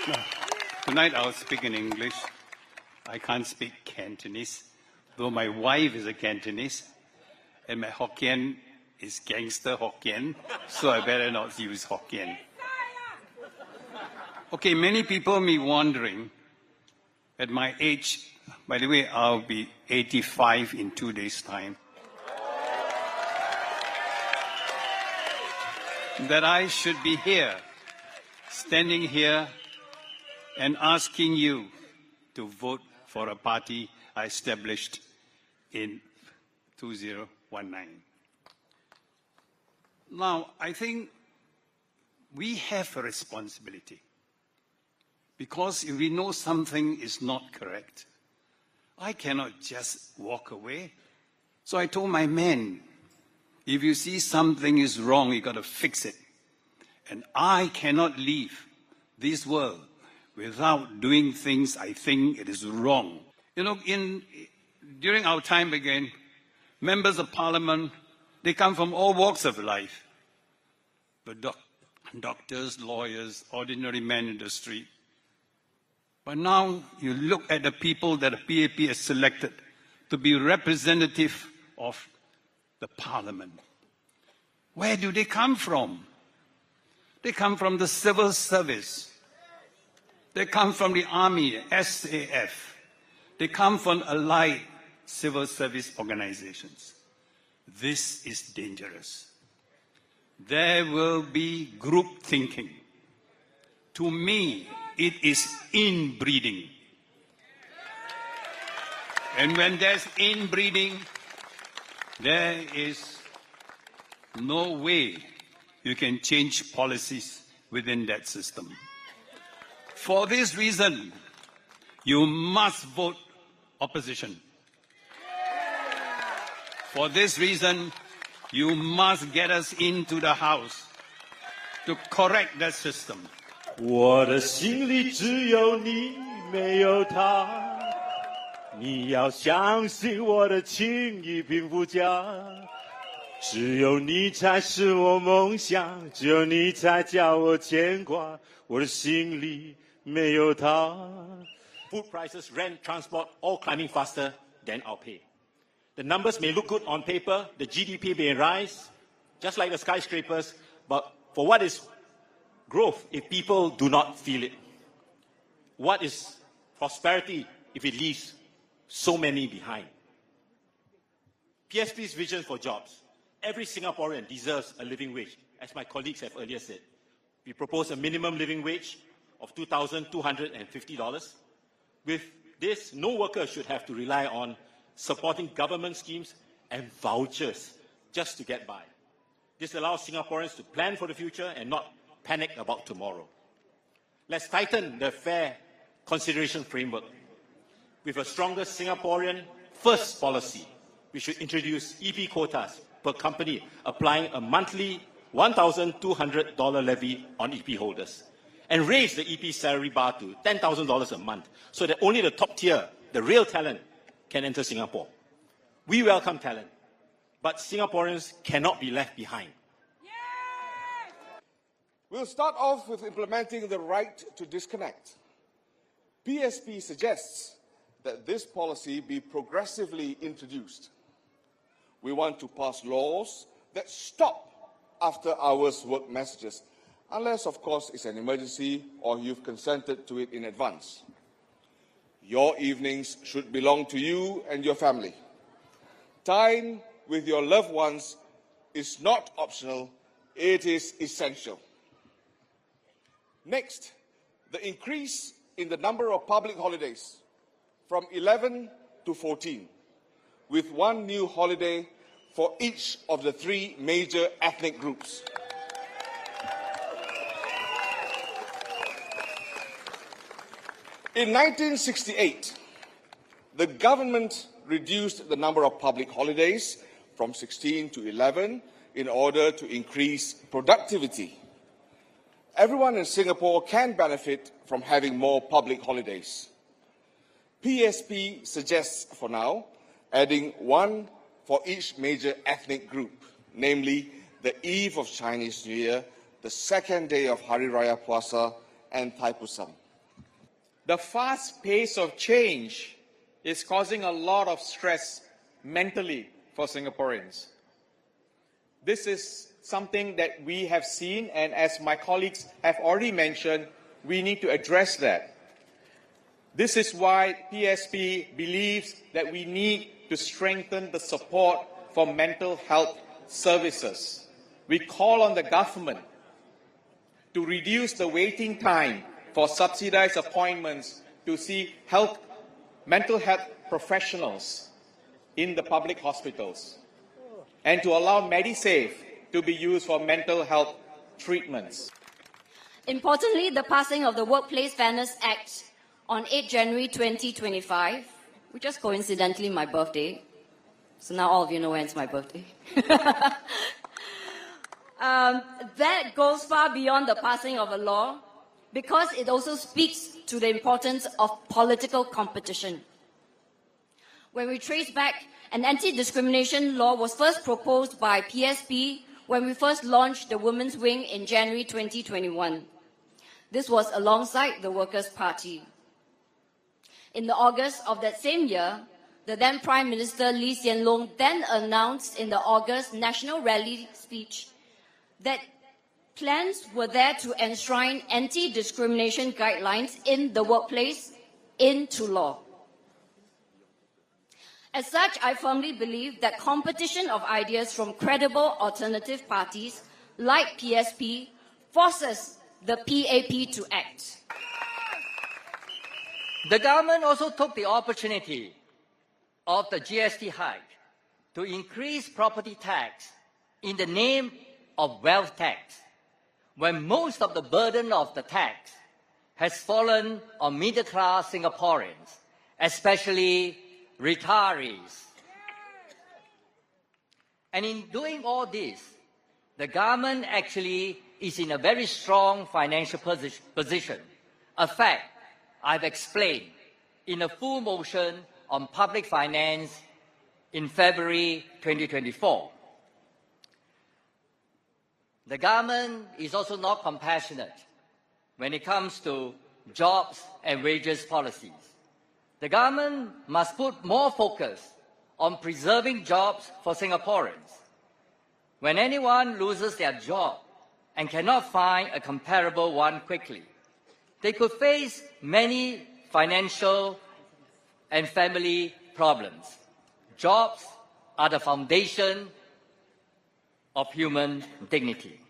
Tonight I'll speak in English. I can't speak Cantonese, though my wife is a Cantonese, and my Hokkien is gangster Hokkien, so I better not use Hokkien. Okay, many people may be wondering, at my age, by the way, I'll be 85 in 2 days' time, that I should be here, standing here, and asking you to vote for a party I established in 2019. Now, I think we have a responsibility, because if we know something is not correct, I cannot just walk away. So I told my men, if you see something is wrong, you got to fix it. And I cannot leave this world without doing things I think it is wrong. You know, during our time again, members of parliament, they come from all walks of life. But doctors, lawyers, ordinary men in the street. But now you look at the people that the PAP has selected to be representative of the parliament. Where do they come from? They come from the civil service. They come from the army, SAF. They come from allied civil service organizations. This is dangerous. There will be group thinking. To me, it is inbreeding. And when there's inbreeding, there is no way you can change policies within that system. For this reason, you must vote opposition. For this reason, you must get us into the House to correct that system. 我的心里只有你，没有他。你要相信我的情义贫富家，只有你才是我梦想，只有你才叫我牵挂。我的心里没有他。 Food prices, rent, transport, all climbing faster than our pay. The numbers may look good on paper, the GDP may rise, just like the skyscrapers, but for what is growth if people do not feel it? What is prosperity if it leaves so many behind? PSP's vision for jobs. Every Singaporean deserves a living wage, as my colleagues have earlier said. We propose a minimum living wage of $2,250. With this, no worker should have to rely on supporting government schemes and vouchers just to get by. This allows Singaporeans to plan for the future and not panic about tomorrow. Let's tighten the fair consideration framework. With a stronger Singaporean first policy, we should introduce EP quotas per company, applying a monthly $1,200 levy on EP holders, and raise the EP salary bar to $10,000 a month, so that only the top tier, the real talent, can enter Singapore. We welcome talent, but Singaporeans cannot be left behind. We'll start off with implementing the right to disconnect. PSP suggests that this policy be progressively introduced. We want to pass laws that stop after-hours work messages, unless, of course, it's an emergency or you've consented to it in advance. Your evenings should belong to you and your family. Time with your loved ones is not optional, it is essential. Next, the increase in the number of public holidays from 11 to 14, with one new holiday for each of the three major ethnic groups. In 1968, the government reduced the number of public holidays from 16 to 11 in order to increase productivity. Everyone in Singapore can benefit from having more public holidays. PSP suggests, for now, adding one for each major ethnic group, namely the eve of Chinese New Year, the second day of Hari Raya Puasa, and Thai Pusam. The fast pace of change is causing a lot of stress mentally for Singaporeans. This is something that we have seen, and as my colleagues have already mentioned, we need to address that. This is why PSP believes that we need to strengthen the support for mental health services. We call on the government to reduce the waiting time for subsidized appointments to see mental health professionals in the public hospitals, and to allow MediSave to be used for mental health treatments. Importantly, the passing of the Workplace Fairness Act on 8 January 2025, which is coincidentally my birthday, so now all of you know when it's my birthday. That goes far beyond the passing of a law, because it also speaks to the importance of political competition. When we trace back, an anti-discrimination law was first proposed by PSP when we first launched the Women's Wing in January 2021. This was alongside the Workers' Party. In the August of that same year, the then Prime Minister Lee Hsien Loong then announced in the August National Rally speech that plans were there to enshrine anti-discrimination guidelines in the workplace into law. As such, I firmly believe that competition of ideas from credible alternative parties like PSP forces the PAP to act. The government also took the opportunity of the GST hike to increase property tax in the name of wealth tax, when most of the burden of the tax has fallen on middle-class Singaporeans, especially retirees. And in doing all this, the government actually is in a very strong financial position, a fact I've explained in a full motion on public finance in February 2024. The government is also not compassionate when it comes to jobs and wages policies. The government must put more focus on preserving jobs for Singaporeans. When anyone loses their job and cannot find a comparable one quickly, they could face many financial and family problems. Jobs are the foundation of human dignity.